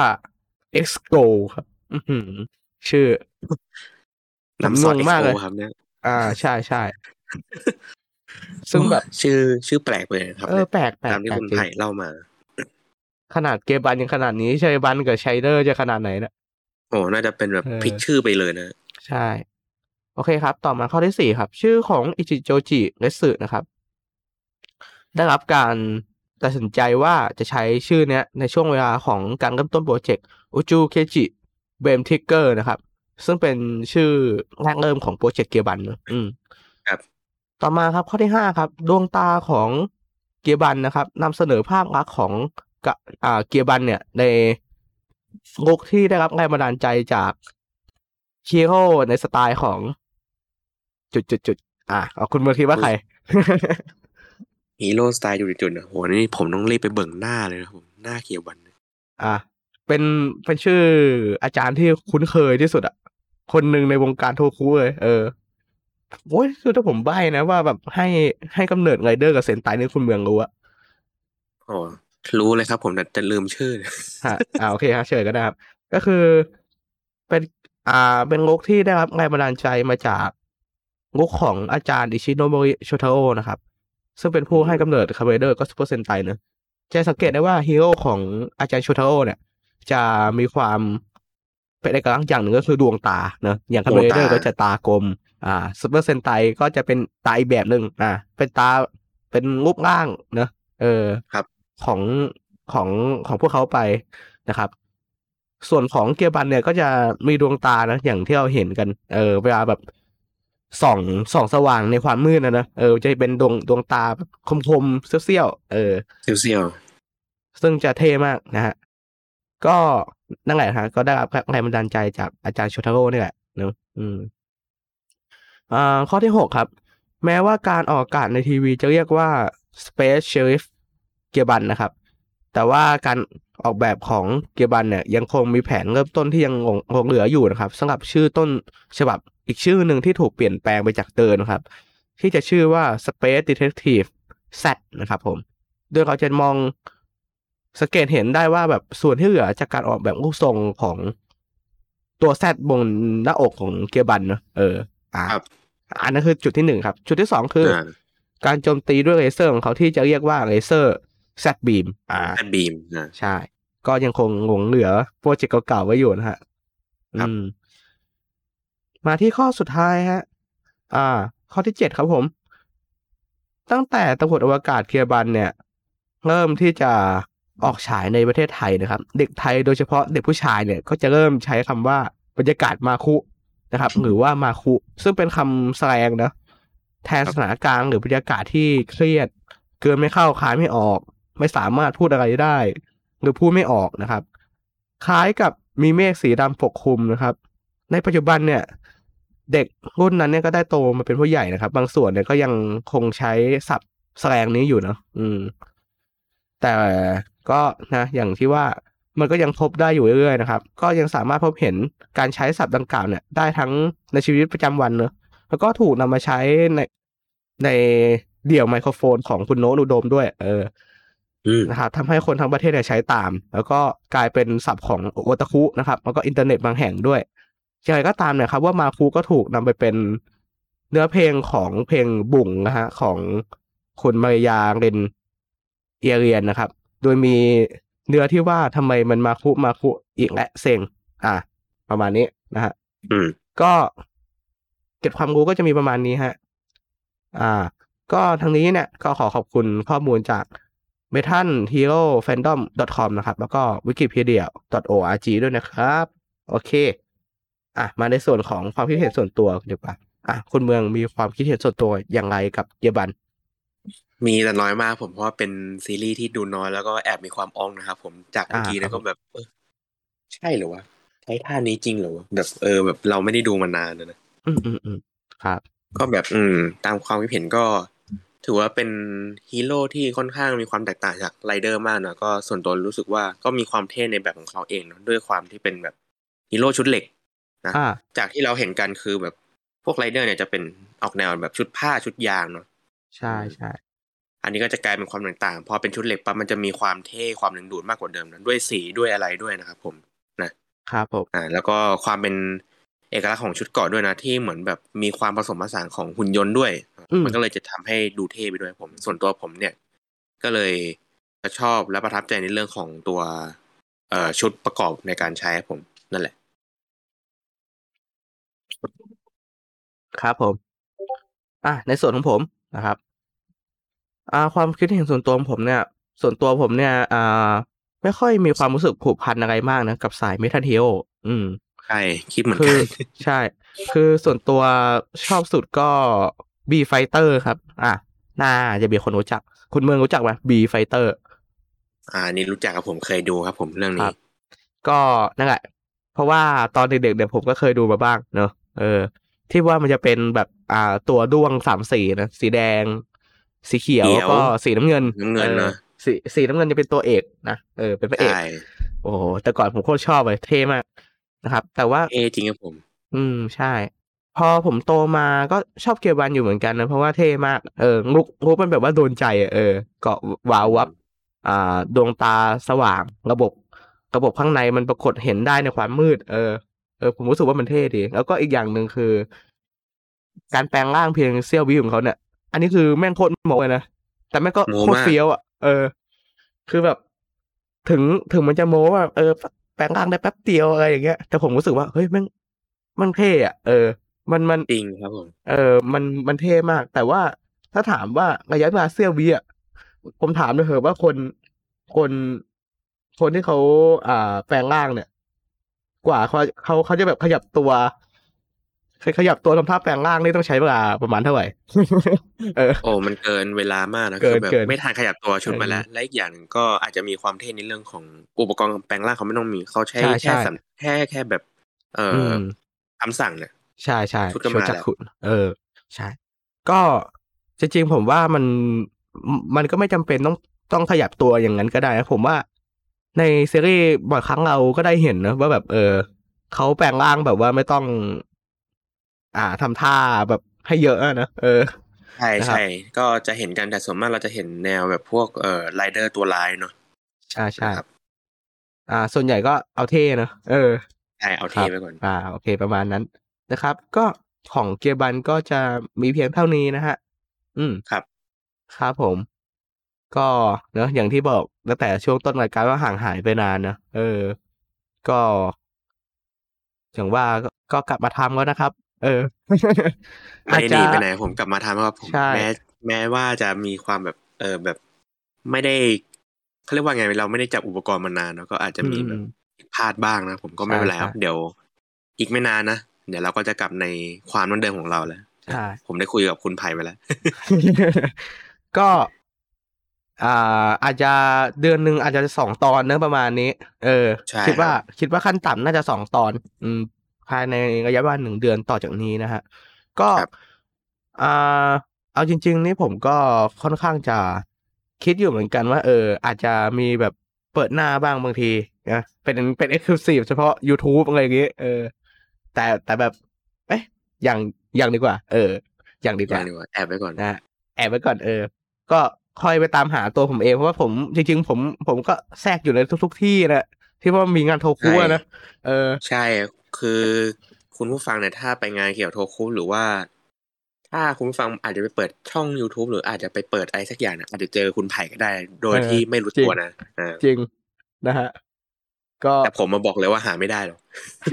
Exgo ครับ อื้อหือชื่อผมน้ำซอสงงมากเอ็กซ์ โอเลยครับเนี่ยอ่าใช่ใช่โอ้ซึ่งแบบชื่อชื่อแปลกไปเลยนะครับเออเนี่ยแปลกแปลตามที่คุณกแปลกจริงไผ่เล่ามาขนาดเกบันยังขนาดนี้ชัยบันกับชัยเดอร์จะขนาดไหนนะโอ้น่าจะเป็นแบบเออพลิกชื่อไปเลยนะใช่ โอเคครับ ต่อมาข้อที่สี่ครับ ชื่อของอิจิโจจิเรสึนะครับ ได้รับการตัดสินใจว่าจะใช้ชื่อเนี้ยในช่วงเวลาของการเริ่มต้นโปรเจกต์อุจูเคจิเบมทิกเกอร์นะครับ ซึ่งเป็นชื่อแรกเริ่มของโปรเจกต์เกียร์บันนะอืมครับต่อมาครับข้อที่ห้าครับดวงตาของเกียร์บันนะครับนำเสนอภาพลักษณ์ของกะอ่าเกียร์บันเนี่ยในลุคที่ได้รับแรงบันดาลใจจากฮีโร่ในสไตล์ของจุดจุดจุดอ่ะเอาคุณเมื่อคิดว่าใครฮีโร่สไตล์จุดๆนะโหนี่ผมต้องรีบไปเบิ่งหน้าเลยนะผมหน้าเกียวบันอ่ะเป็นเป็นชื่ออาจารย์ที่คุ้นเคยที่สุดอ่ะคนหนึ่งในวงการโทคุเลยเออโอ้ยคือถ้าผมใบ้นะว่าแบบให้ให้กำเนิดไรเดอร์กับเซนไตนี่คุณเมืองรู้อะอ๋อรู้เลยครับผมแต่จะลืมชื่อฮะอ่าโอเคครับเชิญก็ได้ครับก็คือเป็นอ่าเป็นงกที่ได้รับแรงบันดาลใจมาจากงกของอาจารย์อิชิโนโมริโชทาโอนะครับซึ่งเป็นผู้ให้กำเนิดคาเมเดอร์ก็ซูเปอร์เซนไตเนอะจะสังเกตได้ว่าฮีโร่ของอาจารย์โชทาโอเนี่ยจะมีความเป็นเอกลักษณ์อย่างหนึ่งก็คือดวงตาเนอะอย่างคาเมเดอร์ก็จะตากลมอ่าซูเปอร์เซนไตก็จะเป็นตาอีกแบบหนึ่งอ่าเป็นตาเป็นรูปร่างเนอะเออครับของของของพวกเขาไปนะครับ ส่วนของเกียร์บันเนี่ยก็จะมีดวงตานะอย่างที่เราเห็นกัน เออเวลาแบบส่องส่องสว่างในความมืดนะนะเออจะเป็นดวงดวงตาแบบคมๆเสี้ยวๆเออเซียวซึ่งจะเท่มากนะฮะ ก็นั่นแหละฮะก็ได้รับแรงบันดาลใจจากอาจารย์โชทาโร่นี่แหละเนอะอืมอ่าข้อที่หกครับ แม้ว่าการออกอากาศในทีวีจะเรียกว่า Space Sheriff เกียร์บันนะครับ แต่ว่าการออกแบบของเกียร์บันเนี่ยยังคงมีแผนเริ่มต้นที่ยังหลงหลงเหลืออยู่นะครับสำหรับชื่อต้นฉบับอีกชื่อหนึ่งที่ถูกเปลี่ยนแปลงไปจากเดิมนะครับ ที่จะชื่อว่า Space Detective Z นะครับผม โดยเขาจะมองสังเกตเห็นได้ว่าแบบส่วนที่เหลือจากการออกแบบรูปทรงของตัวแซดบนหน้าอกของเกียร์บันเนอะเอออ่าครับอันนั้นคือจุดที่หนึ่งครับ จุดที่สองคืออา การโจมตีด้วยเลเซอร์ของเขาที่จะเรียกว่าเลเซอร์แซดบีมอ่าแอดบีมนะใช่ ก็ยังคงหลงเหลือโปรเจกต์เก่าๆไว้อยู่นะฮะครับอืม มาที่ข้อสุดท้ายฮะ อ่า ข้อที่เจ็ดครับผม ตั้งแต่ตำรวจอวกาศเกียร์บันเนี่ย เริ่มที่จะออกฉายในประเทศไทยนะครับ เด็กไทยโดยเฉพาะเด็กผู้ชายเนี่ย ก็จะเริ่มใช้คำว่าบรรยากาศมาคุนะครับ หรือว่ามาคุ ซึ่งเป็นคำแสลงนะแทนสถานการณ์หรือบรรยากาศที่เครียด เกินไม่เข้าคายไม่ออก ไม่สามารถพูดอะไรได้ หรือพูดไม่ออกนะครับ คล้ายกับมีเมฆสีดำปกคลุมนะครับ ในปัจจุบันเนี่ยเด็กรุ่นนั้นเนี่ยก็ได้โตมาเป็นผู้ใหญ่นะครับ บางส่วนเนี่ยก็ยังคงใช้ศัพท์แสลงนี้อยู่เนาะอืม แต่ก็นะอย่างที่ว่ามันก็ยังพบได้อยู่เรื่อยๆนะครับ ก็ยังสามารถพบเห็นการใช้ศัพท์ดังกล่าวเนี่ยได้ทั้งในชีวิตประจำวันเนอะแล้วก็ถูกนำมาใช้ในในเดี่ยวไมโครโฟนของคุณโน้ตอุดมด้วย เอออืมนะครับทำให้คนทั้งประเทศเนี่ยใช้ตาม แล้วก็กลายเป็นศัพท์ของโอตาคุนะครับ แล้วก็อินเทอร์เน็ตบางแห่งด้วยอย่างไรก็ตามเนี่ยครับว่ามาคุก็ถูกนำไปเป็นเนื้อเพลงของเพลงบุ่งนะฮะของคุณมารยาเรนเอียเรียนนะครับ โดยมีเนื้อที่ว่าทำไมมันมาคุมาคุอีกและเซ็งอ่ะประมาณนี้นะฮะอืมก็เก็บความรู้ก็จะมีประมาณนี้ฮะ อ่า ก็ทางนี้เนี่ยก็ขอขอบคุณข้อมูลจาก metal hero fandom dot com นะครับ แล้วก็ wikipedia dot org ด้วยนะครับ โอเค อ่ะ มาในส่วนของความคิดเห็นส่วนตัวดีกว่าอ่ะ คุณเมืองมีความคิดเห็นส่วนตัวอย่างไรกับเยบันมีแต่น้อยมากผมเพราะว่าเป็นซีรีส์ที่ดูน้อยแล้วก็แอบมีความอ้องนะครับผมจากเมื่อกี้อ่าครันะบก็แบบเออใช่เหรอวะใช้ท่านี้จริงเหรอวะแบบเออแบบเราไม่ได้ดูมานานนะนะอืมอืมอืมครับก็แบบอืม ตามความคิดเห็นก็ ถือว่าเป็นฮีโร่ที่ค่อนข้างมีความแตกต่างจากไรเดอร์มากนะก็ส่วนตัวรู้สึกว่าก็มีความเท่ในแบบของเขาเองเนอะด้วยความที่เป็นแบบฮีโร่ชุดเหล็กนะอ่าจากที่เราเห็นกันคือแบบพวกไรเดอร์เนี่ยจะเป็นออกแนวแบบชุดผ้าชุดยางเนาะใช่ใช่อันนี้ก็จะกลายเป็นความต่างๆพอเป็นชุดเหล็กปั๊บมันจะมีความเท่ความดึงดูดมากกว่าเดิมนะด้วยสีด้วยอะไรด้วยนะครับผมนะครับผมอ่า แล้วก็ความเป็นเอกลักษณ์ของชุดเกราะด้วยนะที่เหมือนแบบมีความผสมผสานของหุ่นยนต์ด้วยอืมมันก็เลยจะทำให้ดูเท่ไปด้วยผม ส่วนตัวผมเนี่ย ก็เลยจะชอบและประทับใจในเรื่องของตัวเอ่อชุดประกอบในการใช้ผมนั่นแหละครับผมอ่ะในส่วนของผมนะครับอ่าความคิดเห็นส่วนตัวของผมเนี่ยส่วนตัวผมเนี่ยอ่าไม่ค่อยมีความรู้สึกผูกพันอะไรมากนะกับสาย Metal Hero อืมใช่คิดเหมือนคือกันใช่คือส่วนตัวชอบสุดก็ B Fighter ครับอ่ะน่าจะมีคนรู้จักคุณเมืองรู้จักไหม B Fighter อ่านี่รู้จักกับผมเคยดูครับผมเรื่องนี้ครับก็นั่นแหละเพราะว่าตอนเด็กๆเนี่ยผมก็เคยดูมาบ้างเนอะเออที่ว่ามันจะเป็นแบบอ่าตัวด้วงสามสีนะสีแดงสีเขียวเขียวแล้วก็สีน้ำเงินน้ำเออเงินเนอะสีสีน้ำเงินจะเป็นตัวเอกนะเออเป็นพระเอใช่กโอ้โหแต่ก่อนผมโคตรชอบเลยเท่มากนะครับแต่ว่าเท่จริงครับผมอืมใช่พอผมโตมาก็ชอบเกียร์วันอยู่เหมือนกันนะเพราะว่าเท่มากเออลุกลุกมันแบบว่าโดนใจอะเออเกาะวาววับอืมอ่าดวงตาสว่างระบบระบบข้างในมันปรากฏเห็นได้ในความมืดเออเออผมรู้สึกว่ามันเท่ดีแล้วก็อีกอย่างหนึ่งคือการแปลงร่างเพียงเสี้ยววิของเขาเนี่ยอันนี้คือแม่งโคตรโมเลยนะแต่แม่งก็โมโคตรมากเฟี้ยวอ่ะเออคือแบบถึงถึงมันจะโม้ว่าเออแปลงร่างได้แป๊บเดียวอะไรอย่างเงี้ยแต่ผมรู้สึกว่าเฮ้ยแม่งมันเท่อะเออมันมันจริงครับผมเออมันมันเท่มากแต่ว่าถ้าถามว่าระยะเวลาเสี้ยววิอ่ะผมถามเลยเหอะว่าคน คนคนที่เขาอ่าแปลงร่างเนี่ยกว่าเขาเขาเขาจะแบบขยับตัวขยับตัวทำท่าแปลงร่างนี่ต้องใช้เวลาประมาณเท่าไหร่ เออโอ้มันเกินเวลามากนะเกิคือแบบนเกินไม่ทันขยับตัวเออชุดมาแล้วและอีกอย่างหนึ่งก็อาจจะมีความเท่ในเรื่องของอุปกรณ์แปลงร่างเขาไม่ต้องมีเขาใช้ใช่แค่ใช่สัมแค่แค่แบบเอ่ออืมคำสั่งเนี่ยใช่ใช่ชุดก็มาแล้วโชจักขุเออใช่ก็จริงๆผมว่ามันมันก็ไม่จำเป็นต้องต้องขยับตัวอย่างนั้นก็ได้นะผมว่าในซีรีส์บ่อยครั้งเราก็ได้เห็นนะว่าแบบเออเขาแปลงร่างแบบว่าไม่ต้อง อ่าทำท่าแบบให้เยอะอะนะเออใช่ใช่นะครับก็จะเห็นกันแต่ส่วนมากเราจะเห็นแนวแบบพวกเอ่อไรเดอร์ตัวร้ายเนาะใช่ใช่นะครับอ่าส่วนใหญ่ก็เอาเท่เนอะเออใช่เอาครับเทไปก่อนอ่าโอเคประมาณนั้นนะครับก็ของเกียร์บันก็จะมีเพียงเท่านี้นะฮะอืมครับครับผมก็เนอะอย่างที่บอกตั้งแต่ช่วงต้นรายการว่าห่างหายไปนานนะเออก็อย่างว่าก็ก็กลับมาทำแล้วนะครับเออไม่อาจจะได้หนีไปไหนผมกลับมาทำครับผมใช่แม้แม้ว่าจะมีความแบบเออแบบไม่ได้เขาเรียกว่าไงเราไม่ได้จับอุปกรณ์มานานเนาะก็อาจจะอืมีแบบมผิดพลาดบ้างนะผมก็ใช่ไม่เป็นไรคใช่รับเดี๋ยวอีกไม่นานนะเดี๋ยวเราก็จะกลับในความนั่นเดิมของเราแล้วนะใช่ผมได้คุยกับคุณไผ่ไปแล้วก็อ่าอาจจะเดือนหนึ่งอาจจะสองตอนเนอะประมาณนี้เออใช่คิดว่าครับคิดว่าขั้นต่ำน่าจะสองตอนอืมภายในระยะเวลาหนึ่งเดือนต่อจากนี้นะฮะก็ครับอ่าเอาจริงๆนี่ผมก็ค่อนข้างจะคิดอยู่เหมือนกันว่าเอออาจจะมีแบบเปิดหน้าบ้างบางทีนะเป็นเป็น exclusive เฉพาะ YouTube อะไรอย่างงี้เออแต่แต่แบบเอ๊ะอย่างอย่างดีกว่าเอออย่างดีกว่าอย่างดีกว่าแอบไว้ก่อนนะ แอบไว้ก่อนเออก็ค่อยไปตามหาตัวผมเองเพราะว่าผมจริงๆผมผมก็แทรกอยู่ในทุกๆที่นะที่ว่ามีงานโทคุใช่อะนะเออใช่คือคุณผู้ฟังเนี่ยถ้าไปงานเกี่ยวโทคุหรือว่า ถ้าคุณผู้ฟังอาจจะไปเปิดช่อง YouTube หรืออาจจะไปเปิดอะไรสักอย่างเนี่ยอาจจะเจอคุณไผ่ก็ได้โดเออยที่ไม่รู้จริงตัวนะอ่าจริงนะฮะก็แต่ผมมาบอกเลยว่าหาไม่ได้หรอก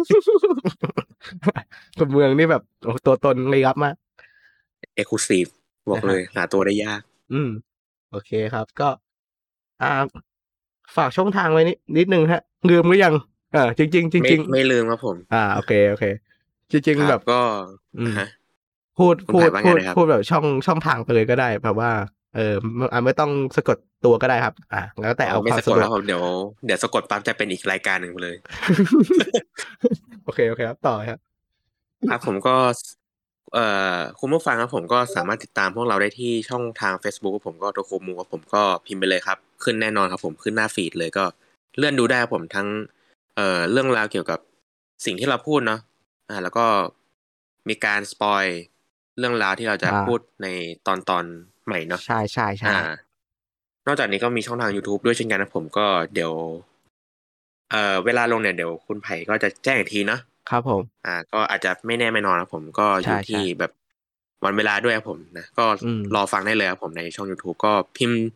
คนเมืองนี่แบบโอ้ตัวตนเลยรับมาก Exclusive บอกนะฮะเลยหาตัวได้ยากอืมโอเคครับก็อ่าฝากช่องทางไว้นิดนิดนึงฮะลืมหรือยังเออจริงๆจไม่ริงไม่ลืมครับผมๆอ่าโอเคโอเคจริงๆแบบครับก็อืมอ่ะฮะพูดคุณไผ่พูดพูดว่าไงนะครับพูดแบบช่องช่องทางไปเลยก็ได้แบบว่าเออไม่อ่ะไม่ต้องสะกดตัวก็ได้ครับอ่าแล้วแต่อ๋อเอาไม่สะกดความสะดวกครับผมเดี๋ยวเดี๋ยวสะกดปั๊บจะเป็นอีกรายการหนึ่งไปเลยโอเคโอเคครับต่อครับครับผมก็เอ่อคุณผู้ฟังครับผมก็สามารถติดตามพวกเราได้ที่ช่องทาง Facebook ของผมก็โทโคมูครับผมก็พิมพ์ไปเลยครับขึ้นแน่นอนครับผมขึ้นหน้าฟีดเลยก็เลื่อนดูได้ครับผมทั้งเอ่อเรื่องราวเกี่ยวกับสิ่งที่เราพูดเนาะอ่าแล้วก็มีการสปอยเรื่องราวที่เราจะอ่าพูดในตอนตอนใหม่เนาะใช่ใช่ใช่อ่านอกจากนี้ก็มีช่องทาง YouTube ด้วยเช่นกันนะผมก็เดี๋ยวเอ่อเวลาลงเนี่ยเดี๋ยวคุณไผ่ก็จะแจ้งอีกทีเนาะครับผมอ่าก็อาจจะไม่แน่ไม่นอนครับผมก็อใช่ยู่ที่ใช่แบบวันเวลาด้วยครับผมนะก็อืมรอฟังได้เลยครับผมในช่อง YouTube ก็พิมพ์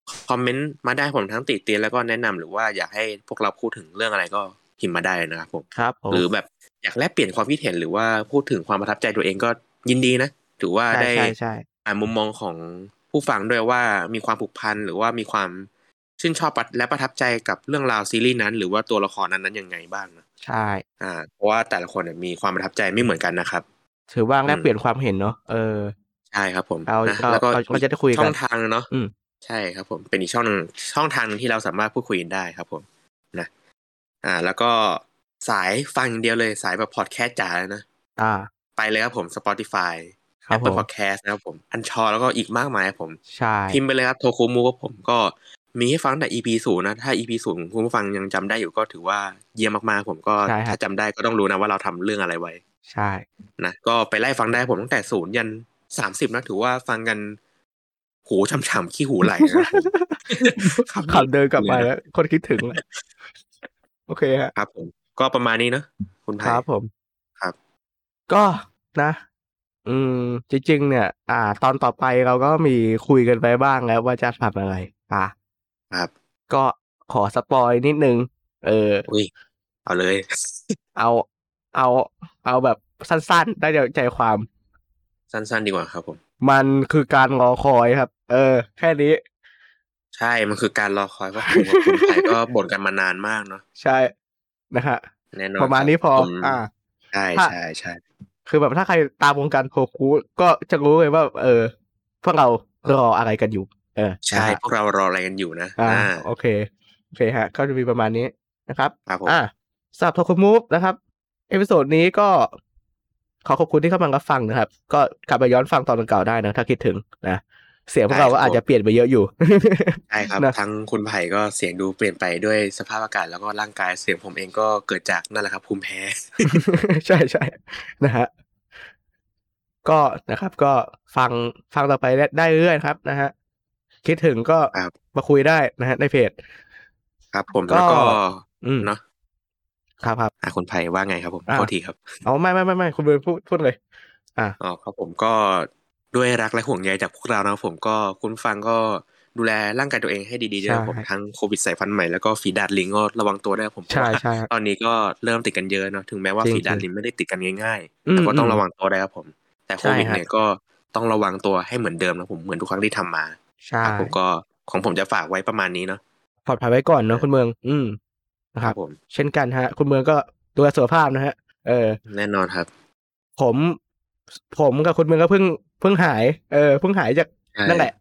คอมเมนต์มาได้ผมทั้งติเตียนแล้วก็แนะนำหรือว่าอยากให้พวกเราพูดถึงเรื่องอะไรก็พิมพ์มาได้นะครับผมครับผมหรือแบบอยากแลกเปลี่ยนความคิดเห็นหรือว่าพูดถึงความประทับใจตัวเองก็ยินดีนะถือว่าใช่ได้ใช่ใช่อ่านมุมมองของผู้ฟังด้วยว่ามีความผูกพันหรือว่ามีความชื่นชอบและประทับใจกับเรื่องราวซีรีส์นั้นหรือว่าตัวละครนั้นๆยังไงบ้างนะใช่อ่าเพราะว่าแต่ละคนเนี่ยมีความประทับใจไม่เหมือนกันนะครับถือว่าแลอืมกเปลี่ยนความเห็นเนาะเออใช่ครับผมเรานะเราแล้วก็เราเราอีกจะได้คุยช่องกันทางเนาะอืมใช่ครับผมเป็นอีกช่องหนึ่งช่องทางหนึงที่เราสามารถพูดคุยกันได้ครับผมนะอ่าแล้วก็สายฟังอย่างเดียวเลยสายแบบพอดแคสต์จ๋าเลยนะอ่าไปเลยครับผม Spotify ครับผ Apple ม Podcast นะครับผมอันชอแล้วก็อีกมากมายครับผมใช่พิมพ์ไปเลยครับโทคุมูครับผมก็มีให้ฟังตั้งแต่ อี พี ศูนย์นะถ้า อี พี ศูนย์คุณผู้ฟังยังจำได้อยู่ก็ถือว่าเยี่ยมมากๆผมก็ใช่ครัถ้าบจำได้ก็ต้องรู้นะว่าเราทำเรื่องอะไรไว้ใช่นะก็ไปไล่ฟังได้ผมตั้งแต่ศูนย์ยันสามสิบนะถือว่าฟังกันหูฉ่ำๆขี้หูไหลนะครับผม ครับขับเดินกลับไปเลยนะแล้ว คนคิดถึงเลยโอเคฮะครับผมก็ประมาณนี้เนอะคุณคไผ่รับผมครับก็นะ อืม จริงๆ เนี่ย อ่า ตอนต่อไปเราก็มีคุยกันไปบ้างแล้วว่าจะทำอะไรอ่ะครับก็ขอสปอยนิดนึง เอออุ้ยเอาเลยเอา เอา เอาแบบสั้นๆ ได้ใจความสั้นๆดีกว่าครับผมมันคือการรอคอยครับ เออ แค่นี้ใช่มันคือการรอคอยเพราะผมกับคุณไผ่ก็บ่นกันมานานมากเนาะใช่นะฮะแน่นอปนระมาณครับนี้พอผมอ่าใช่ถ้าใช่ใช่คือแบบถ้าใครตามวงการโทคุก็จะรู้เลยว่า เออ พวกเรารออะไรกันอยู่ เออใช่นะฮะพวกเรารออะไรกันอยู่นะอ่าอ่าโอเค โอเคฮะ ก็จะมีประมาณนี้นะครับครับผมอ่าสำหรับ Toku Move นะครับ เอพิโซดนี้ก็ขอขอบคุณที่เข้ามารับฟังนะครับ ก็กลับไปย้อนฟังตอนเก่าได้นะ ถ้าคิดถึงนะ เสียงพวกเราก็อาจจะเปลี่ยนไปเยอะอยู่ใช่ครับนะทั้งคุณไผ่ก็เสียงดูเปลี่ยนไปด้วยสภาพอากาศแล้วก็ร่างกายเสียงผมเองก็เกิดจากนั่นแหละครับภูมิแพ้ใช่ใช่นะฮะ ก็นะครับ ก็ฟังฟังต่อไปได้เรื่อยๆครับนะฮะ คิดถึงก็ครับมาคุยได้นะฮะในเพจครับผมก็แล้วก็อืมเนาะครับครับอ่าคุณไผ่ว่าไงครับผมอ่าโทษทีครับอ๋อไม่ไม่ไม่ไม่คุณเบิร์นพูดพูดเลย อ่าอ๋อครับผมก็ด้วยรักและห่วงใยจากพวกเรานะครับผมก็คุณผู้ฟังก็ดูแลร่างกายตัวเองให้ดีๆด้วยนะครับผมใช่ทั้งโควิดสายพันธุ์ใหม่แล้วก็ฝีดาดลิงก็ระวังตัวด้วยครับผมเพใช่ราะว่าใช่ตอนนี้ก็เริ่มติดกันเยอะเนาะถึงแม้ว่าจริงฝีดาดจริงลิงไม่ได้ติดกันง่ายๆอืมแต่ก็ต้องอืมระวังตัวด้วยครับผม แต่โควิดใช่ฮะเนี่ยก็ต้องระวังตัวให้เหมือนเดิมนะผมเหมือนทุกครั้งที่ทำมาใช่ครับผมก็ของผมจะฝากไว้ประมาณนี้เนาะปลอดภัยไว้ก่อนเนาะคุณเมือง อืมนะคครัรับบ ผมเช่นกันฮะ คุณเมืองก็ดูแลสุขภาพนะฮะ เออแน่นอนครับผม ผมกับคุณเมืองก็เพิ่งเพิ่งหาย เออเพิ่งหายจากใช่นั่นแหละ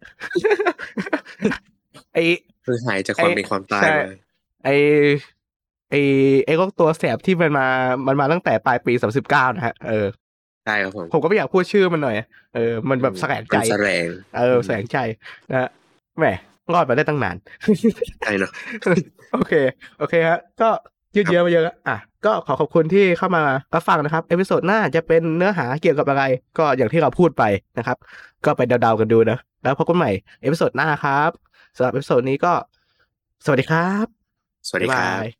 ไอเพิ่งหายจากความเป็นความตายใช่มาไอไอไอโรคตัวแสบที่มันมา มันมาตั้งแต่ปลายปีสองพันสิบเก้านะฮะ เออใช่ครับผมผมก็ไม่อยากพูดชื่อมันหน่อย เออ มันแบบแสลงใจมันแสลงเออ แสลงใจนะฮะแหมรอดมาได้ตั้งนานใช่เนาะโอเค โอเคฮะ ก็ยืดเยื้อมาเยอะแล้วอ่ะ ก็ขอขอบคุณที่เข้ามารับฟังนะครับ เอพิโซดหน้าจะเป็นเนื้อหาเกี่ยวกับอะไร ก็อย่างที่เราพูดไปนะครับ ก็ไปเดาๆกันดูนะ แล้วพบกันใหม่ เอพิโซดหน้าครับสำหรับเอพิโซดนี้ก็ สวัสดีครับสวัสดีครับบ๊ายบาย